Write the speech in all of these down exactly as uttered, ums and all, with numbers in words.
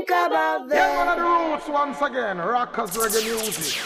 think about them. Yeah, one of the roots once again, rockers reggae music.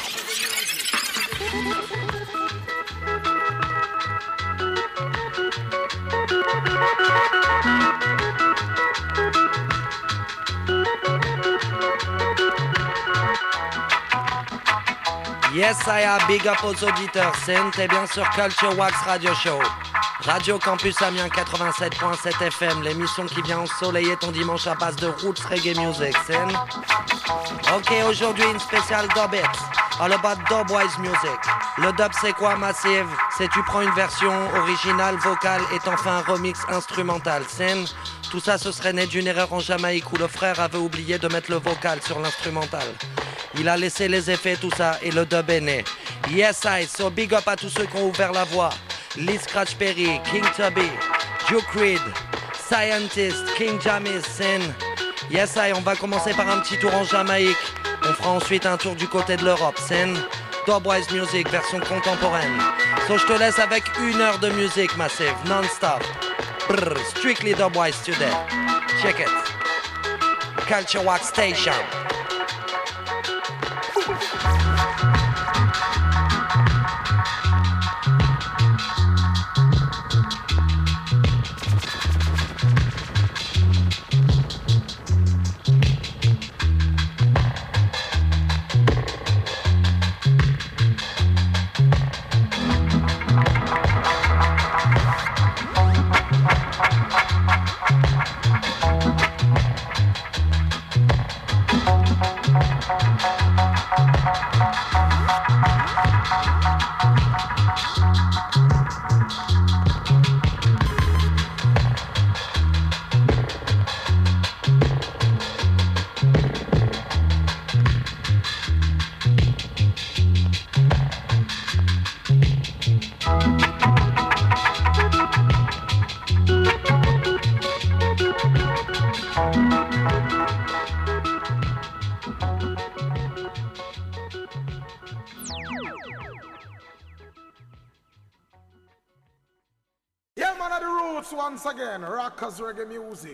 Yes, I am big up aux auditeurs. C'est t'es bien sur Culture Wax Radio Show. Radio Campus Amiens quatre-vingt-sept point sept F M, l'émission qui vient ensoleiller ton dimanche à base de roots reggae music. C'est ok, aujourd'hui une spéciale dub it. All about dubwise music. Le dub c'est quoi, Massive? C'est tu prends une version originale, vocale et t'en fais un remix instrumental. C'est tout ça, ce serait né d'une erreur en Jamaïque où le frère avait oublié de mettre le vocal sur l'instrumental. Il a laissé les effets, tout ça, et le dub est né. Yes, I, so big up à tous ceux qui ont ouvert la voie. Lee Scratch Perry, King Tubby, Duke Reed, Scientist, King Jamis, Sin. Yes, I, on va commencer par un petit tour en Jamaïque. On fera ensuite un tour du côté de l'Europe. Sin, Dubwise Music, version contemporaine. So je te laisse avec une heure de musique massive, non-stop. Brr, strictly Dubwise today. Check it. Culture Wax Station. Once again, rockers reggae music.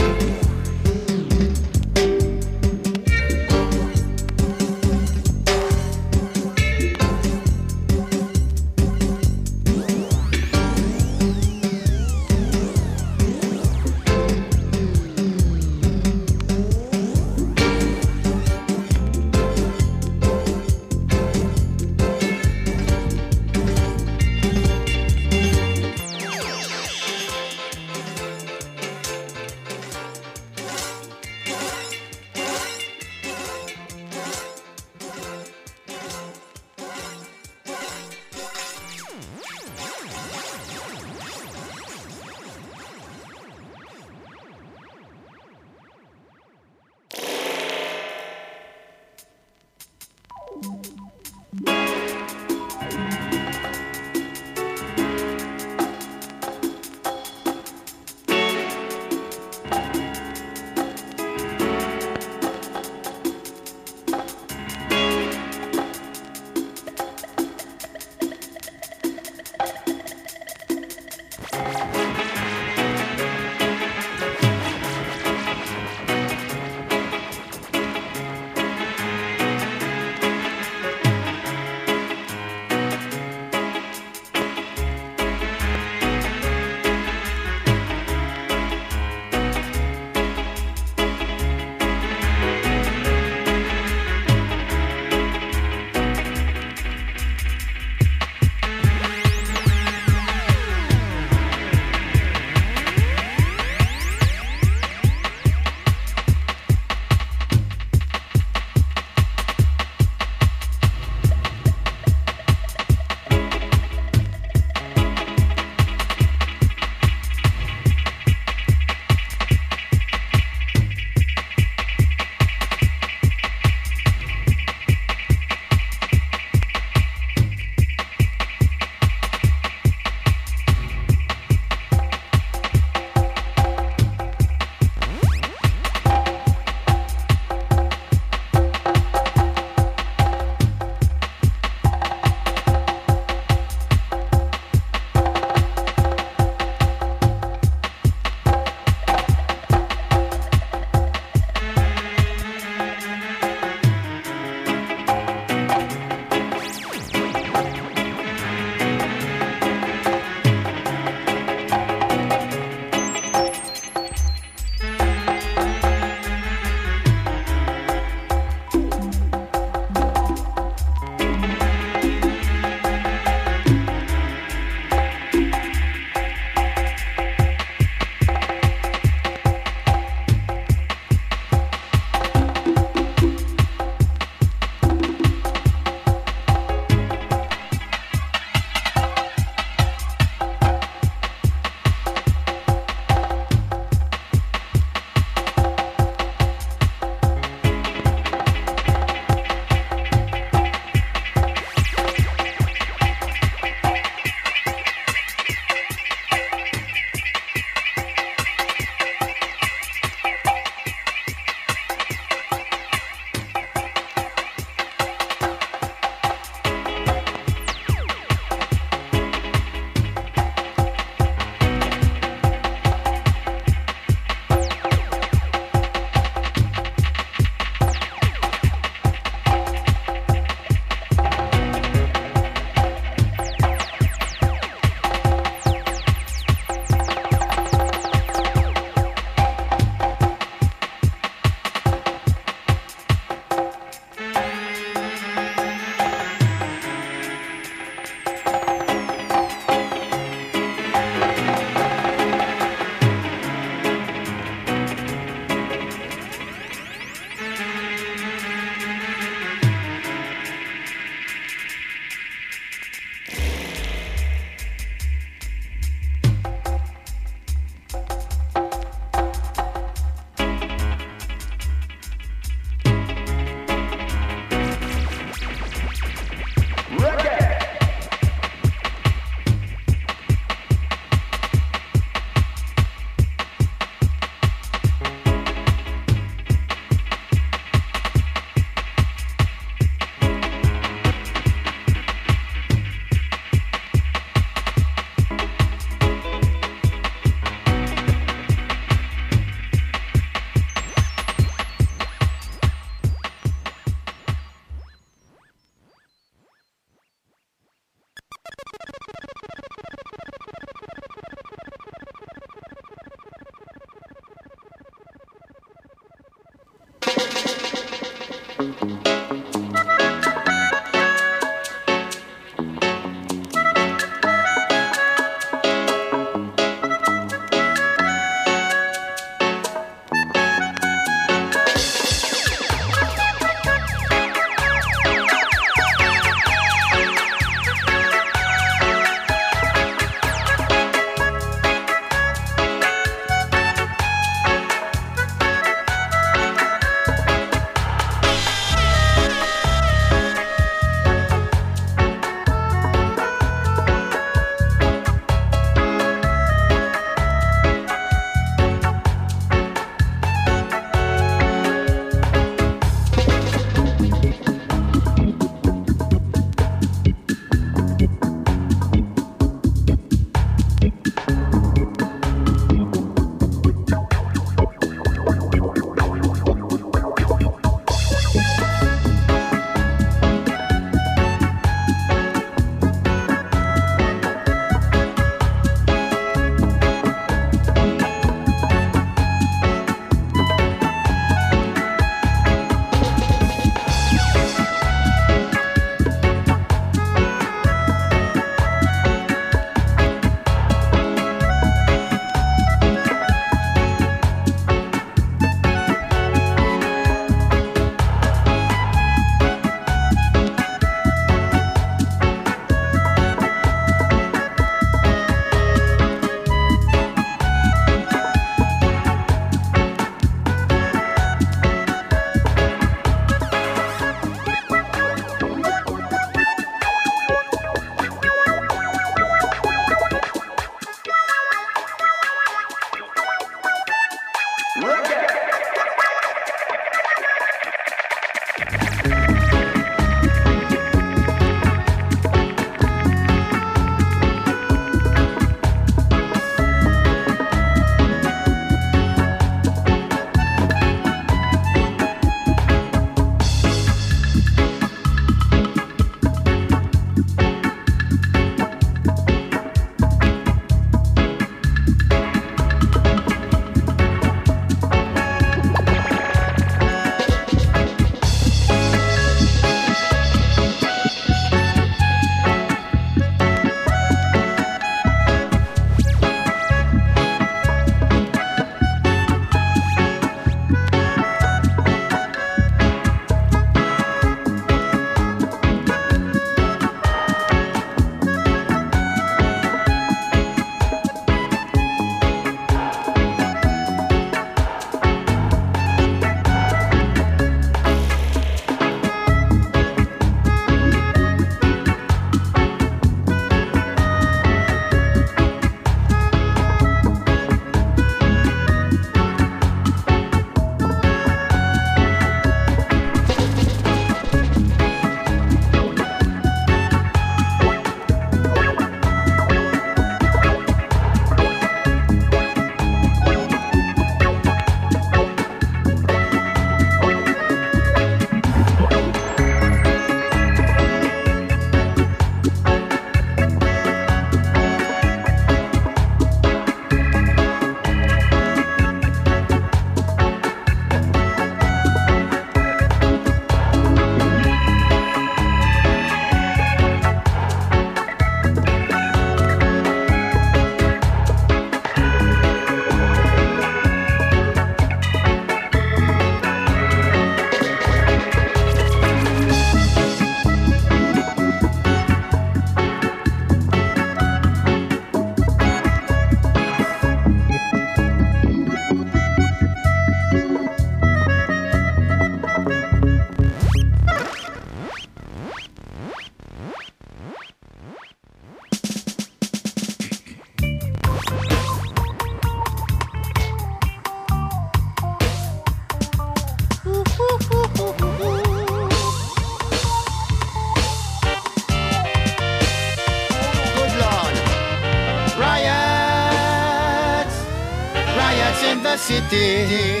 city.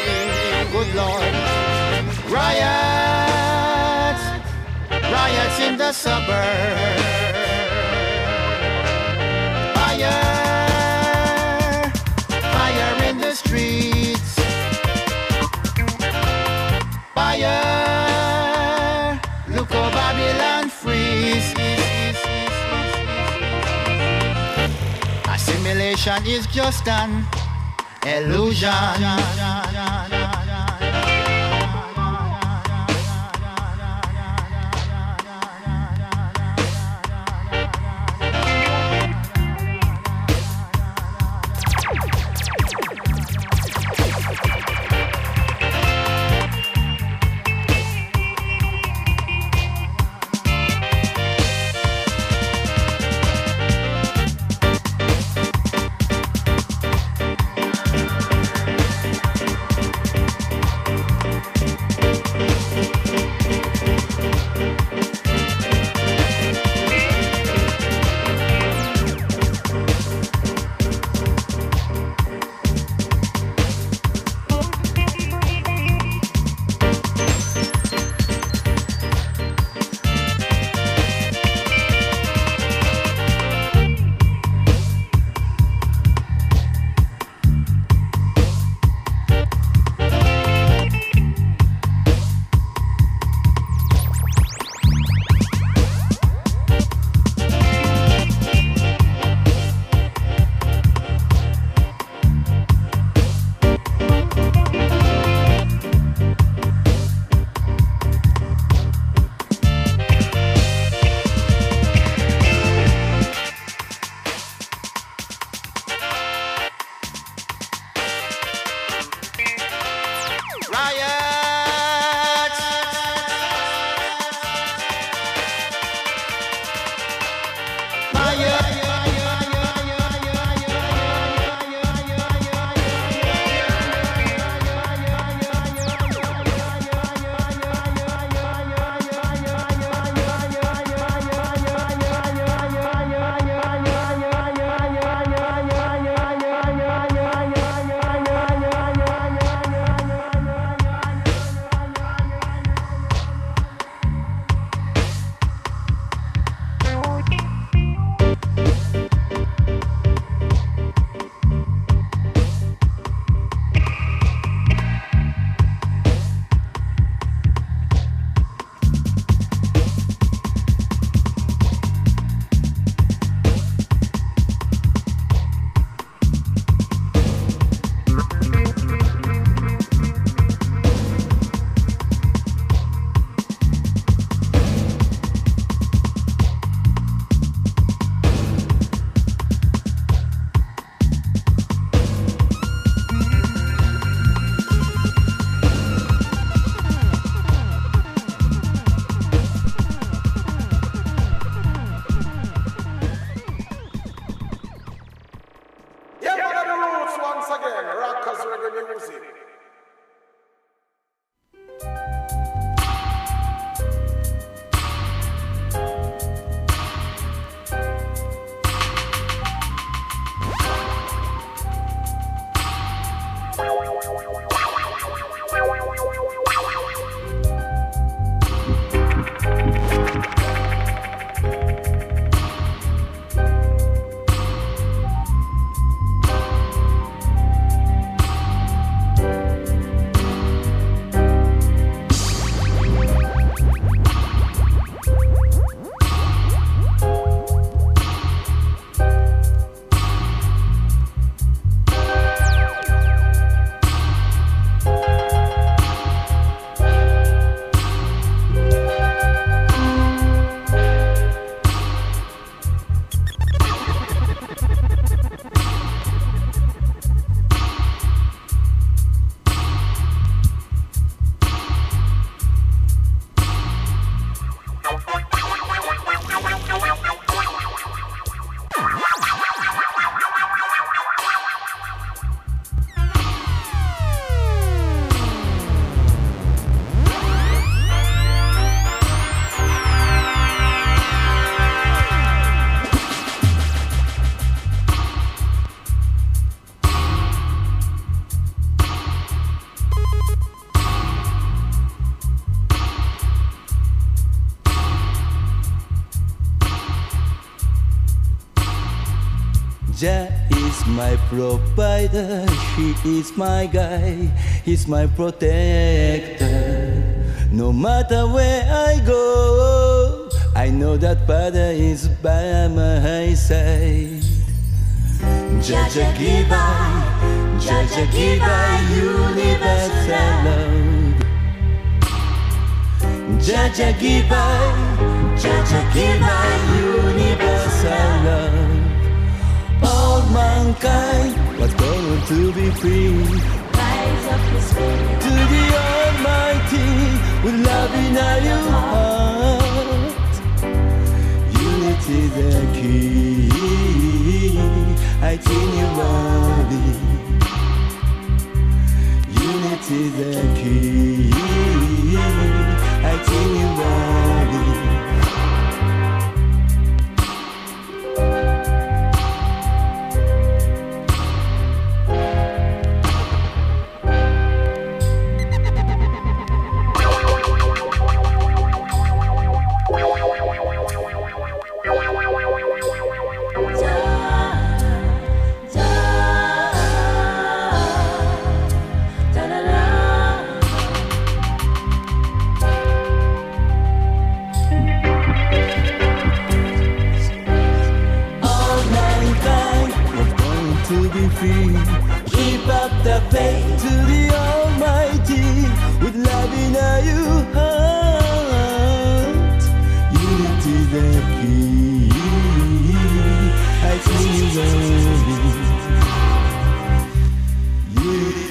Good Lord. Riots, riots in the suburbs. Fire, fire in the streets. Fire. salvation is just an illusion. Jah is my provider, He is my guide, He's my protector. No matter where I go, I know that Father is by my side. Jaja give I, Jaja give I universal love. Jaja give I, Jaja give I universal love. All mankind was born to be free. Rise up the spirit to the Almighty with love in your heart. Unity the key. I think you want it. Unity the key. I think you want it. Keep up the faith to the Almighty with love in your heart. Unity the key. I see you love it.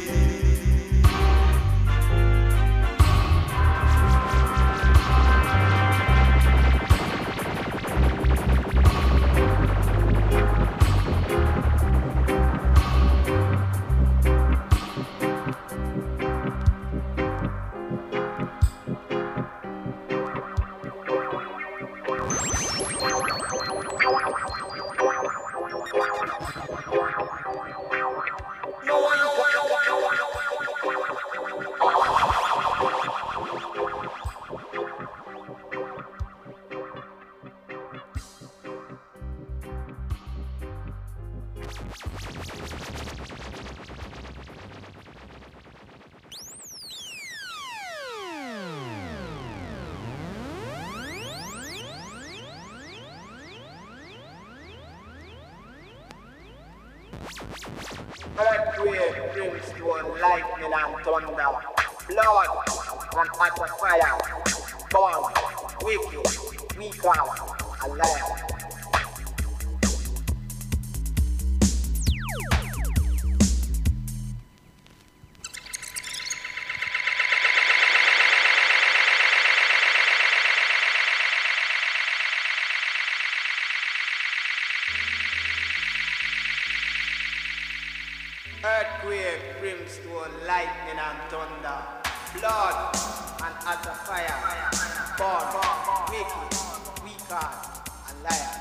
Earthquake, brimstone, lightning and thunder, blood and hot fire, born, wicked, weak out, alive. Earthquake, brimstone, lightning and thunder, blood and utter fire, born, wicked, weak heart, and liar.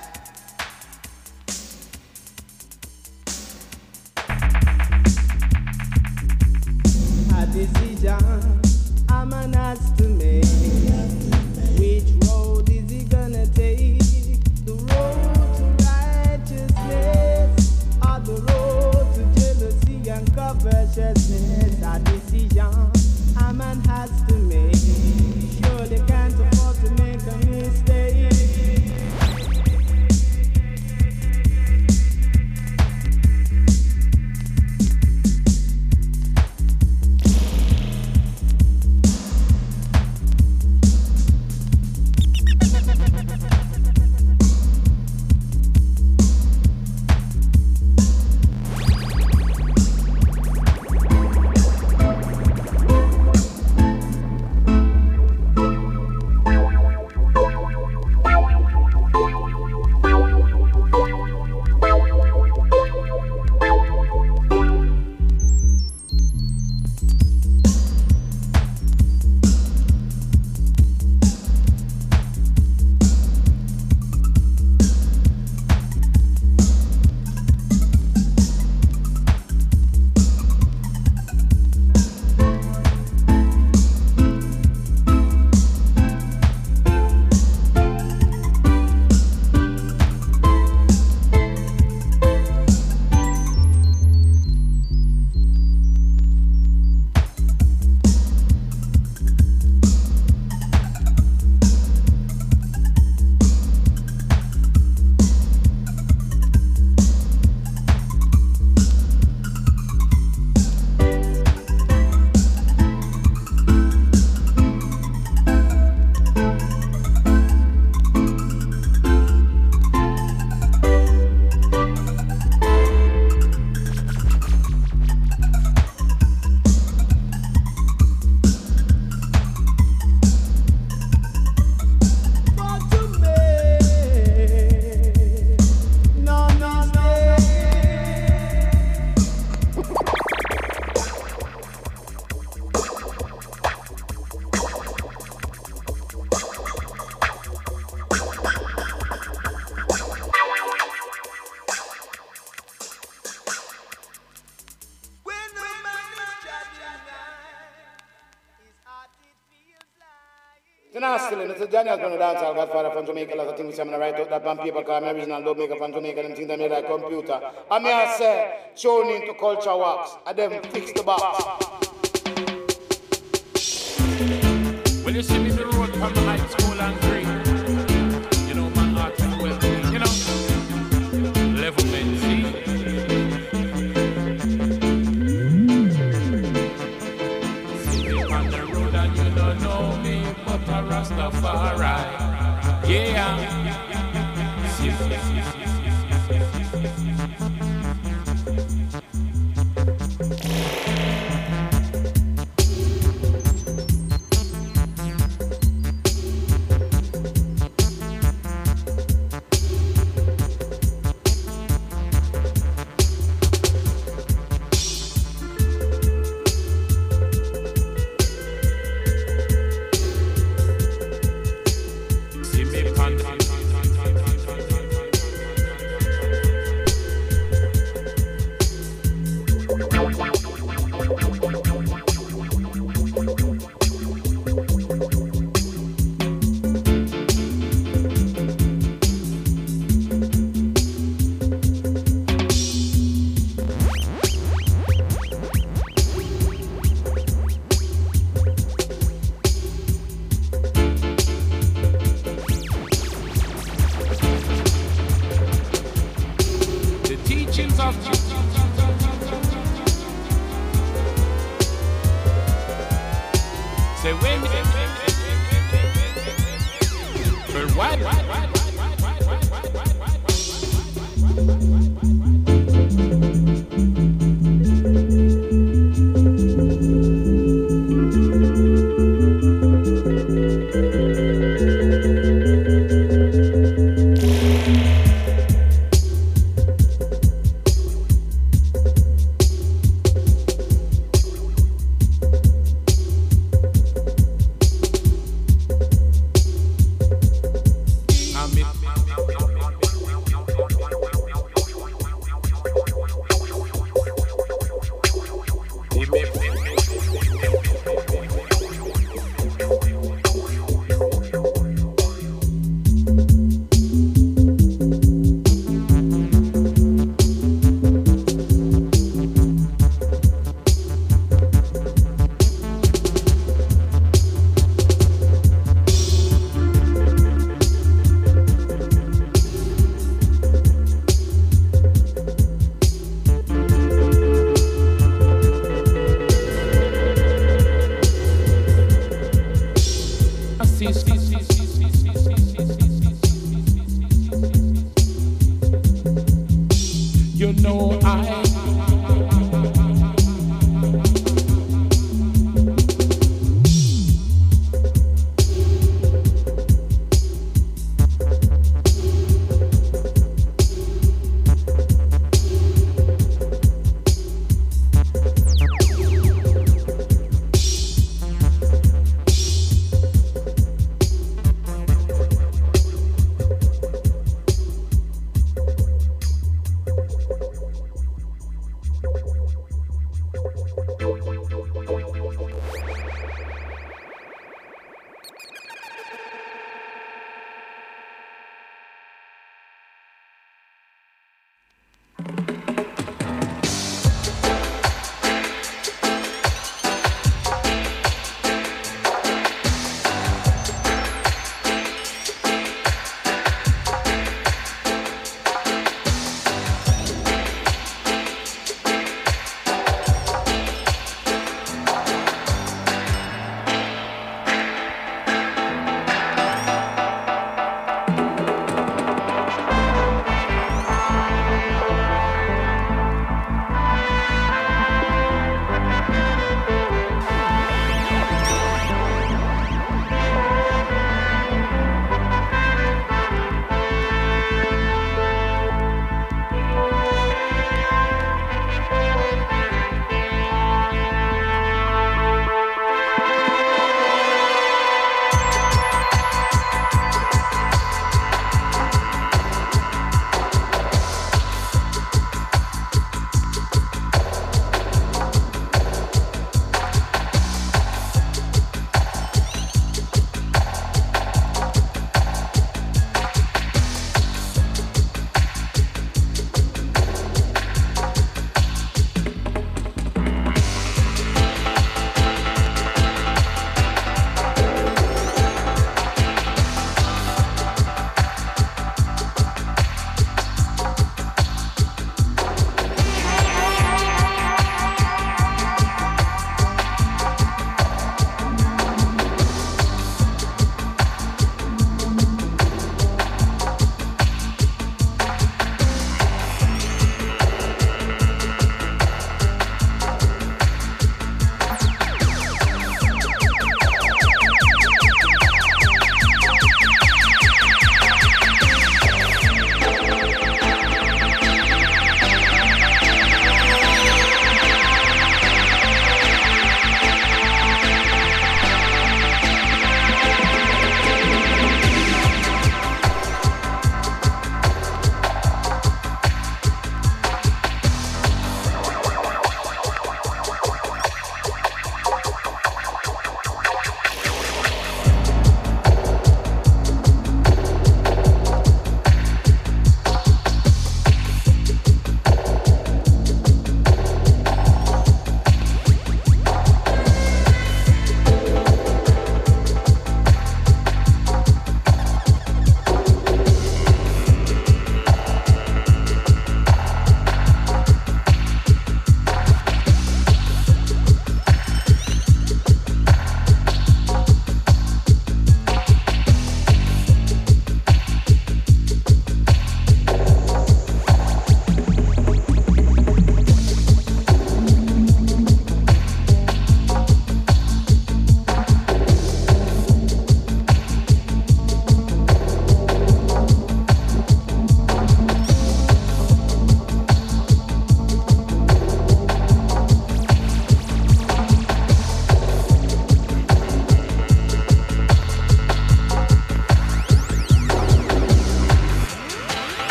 A decision a man has to make. Which road is he gonna take? The road to righteousness or the road to jealousy and covetousness? A decision a man has to make. Sure they can't afford to make a mistake. It's not still in. It's a Daniel's going to dance. I'll Godfather from Jamaica. Lots of things I'm going to write out that on paper because I'm original dub maker from Jamaica. Them things I made like computer. I may I say, tune into Culture Wax. And them fix the box. When you see me the road from high school and green, you know my heart and well-being, you know, level men, see? See me on the road and you don't know me, but a Rastafari, yeah. See, see, see, see, see,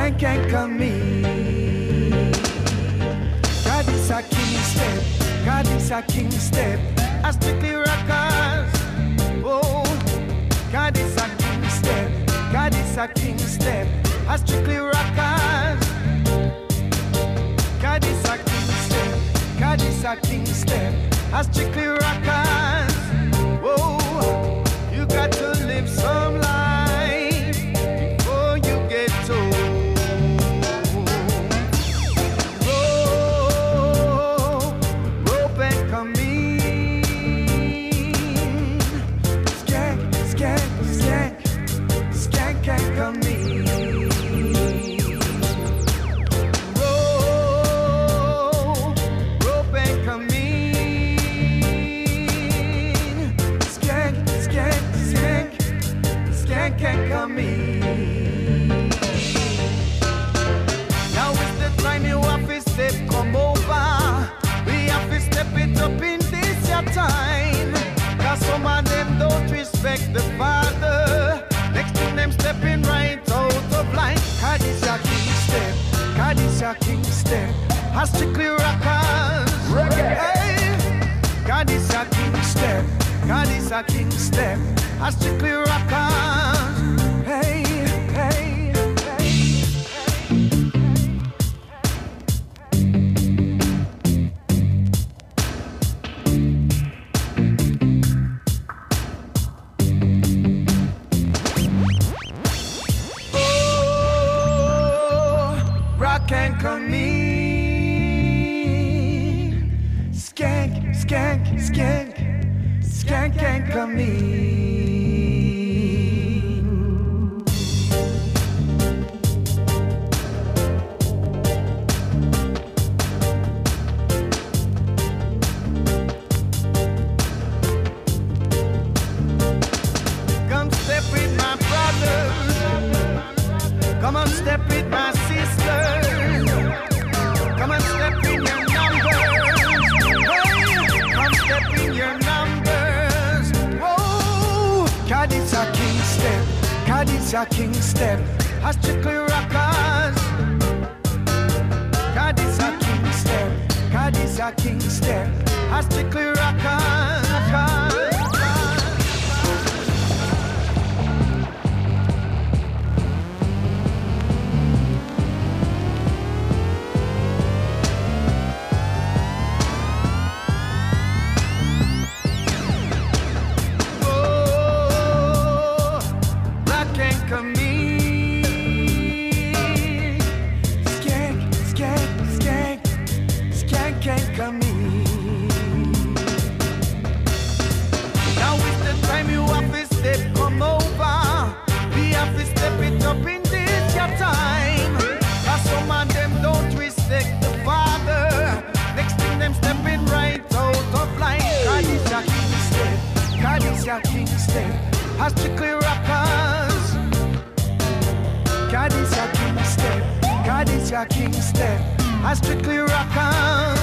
skank and come in. God is a king step, God is a king step, a strictly rockers. Oh, God is a king step, God is a king step, a strictly rockers. God is a king step, God is a king step, a strictly rockers. Oh, you got to live some life before you get told. Rope, rope and come in. Skank, skank, skank, skank and come in. Rope, rope and come in. Skank, skank, skank, skank and come in. Now is the time you have to step, come over. We have to step it up in this your time. Cause some of them don't respect the Father. Next thing them stepping right out of line. God is your king step, God is your king step, a strictly rockers. Hey, God is your king step, God is a king step, a strictly rockers. Hey, hey, hey. Oh, rock and come in. Skank, skank, skank, skank and come in. Come step with my brothers. Come on, step with my sisters. Come on, step in your numbers. Hey, come step in your numbers. Whoa, God is a king step, God is a king step, a strictly rockers. God is a king step, God is a king step, a strictly rockers. Oh, black and come in. Skank, skank, skank, skank and come in. Now is the time you have to step, come over. We have to step it up in this your time. Cause some of them don't respect the Father. Next thing them stepping right out of line. God is your king step, God is your king step, a strictly rockers. God is your king step, God is your king step, a strictly rockers.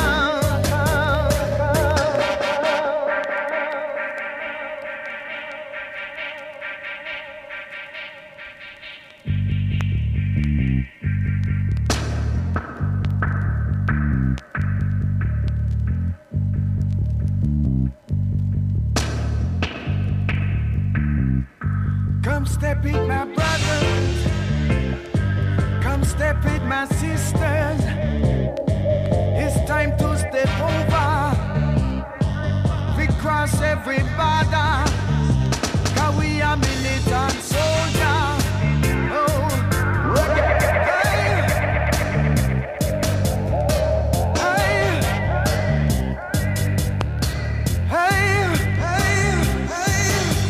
Come step with my brothers, come step with my sisters. It's time to step over. We cross every border, cause we are militant soldiers. Oh, hey, hey, hey, hey, hey.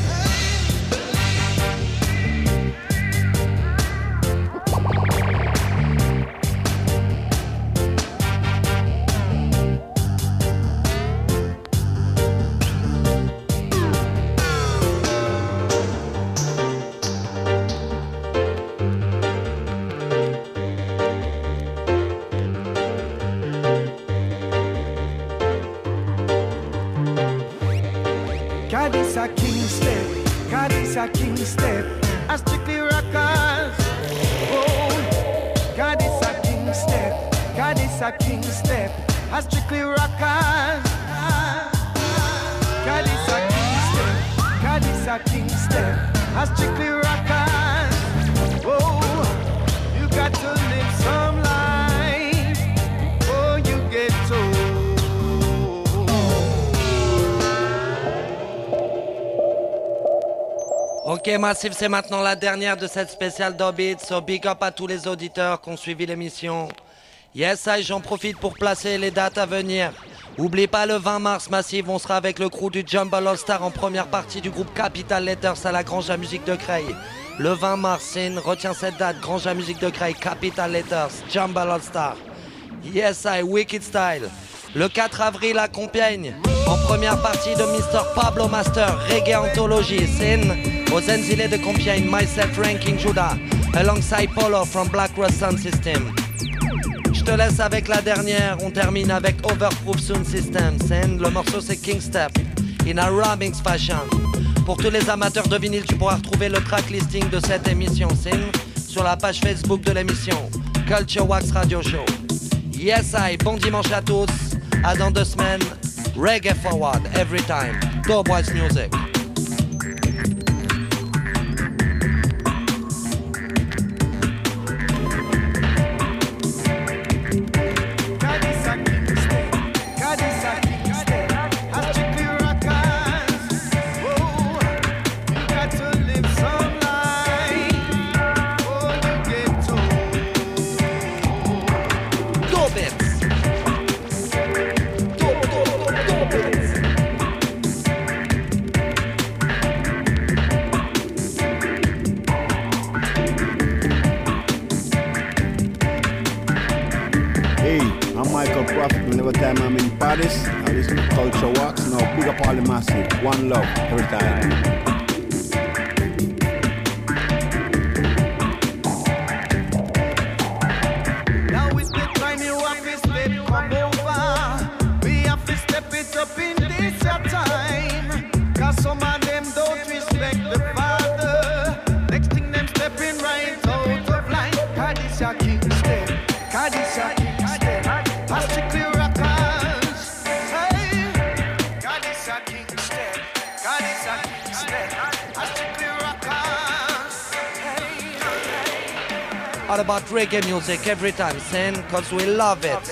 God is a king step, God is a king step, a strictly rockers. Oh, a king step, a strictly rockers. God is a king step, God is a king step, a strictly rockers. Oh, you got to live some life, oh you get told. Ok Massive, c'est maintenant la dernière de cette spéciale Dubbeat, so big up à tous les auditeurs qui ont suivi l'émission. Yes, I, j'en profite pour placer les dates à venir. Oublie pas le vingt mars Massive, on sera avec le crew du Jumble All Star en première partie du groupe Capital Letters à la Grange à Musique de Creil. Le vingt mars, Sin, retiens cette date, Grange à Musique de Creil, Capital Letters, Jumble All Star. Yes, I, Wicked Style. Le quatre avril à Compiègne, en première partie de mister Pablo Master, Reggae Anthology, Sin, aux Zenzile de Compiègne, myself Ranking Judah, alongside Polo from Black Rose Sound System. Je te laisse avec la dernière, on termine avec Overproof Sound System, Sin, le morceau c'est King Step, in a remix fashion. Pour tous les amateurs de vinyle, tu pourras retrouver le track listing de cette émission, Sin, sur la page Facebook de l'émission, Culture Wax Radio Show. Yes, I, bon dimanche à tous. À dans deux semaines, Reggae Forward, every time, Dubwise Music. Whenever time I'm in Paris, I listen to Culture Wax. Now big up all the Massive. One love every time. Now is the time you have to step come over. We have to step it up in this time. Cause some of them don't respect the Father. Next thing them stepping right out of line. God is your king step. God is your king step. I strictly rockers. Hey, God is a king step. God is a king step. I strictly rockers. Hey, hey. All about reggae music every time, Sin, cause we love it.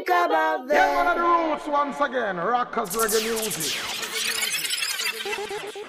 think about them. Yeah, one of the roots once again, rockers reggae music.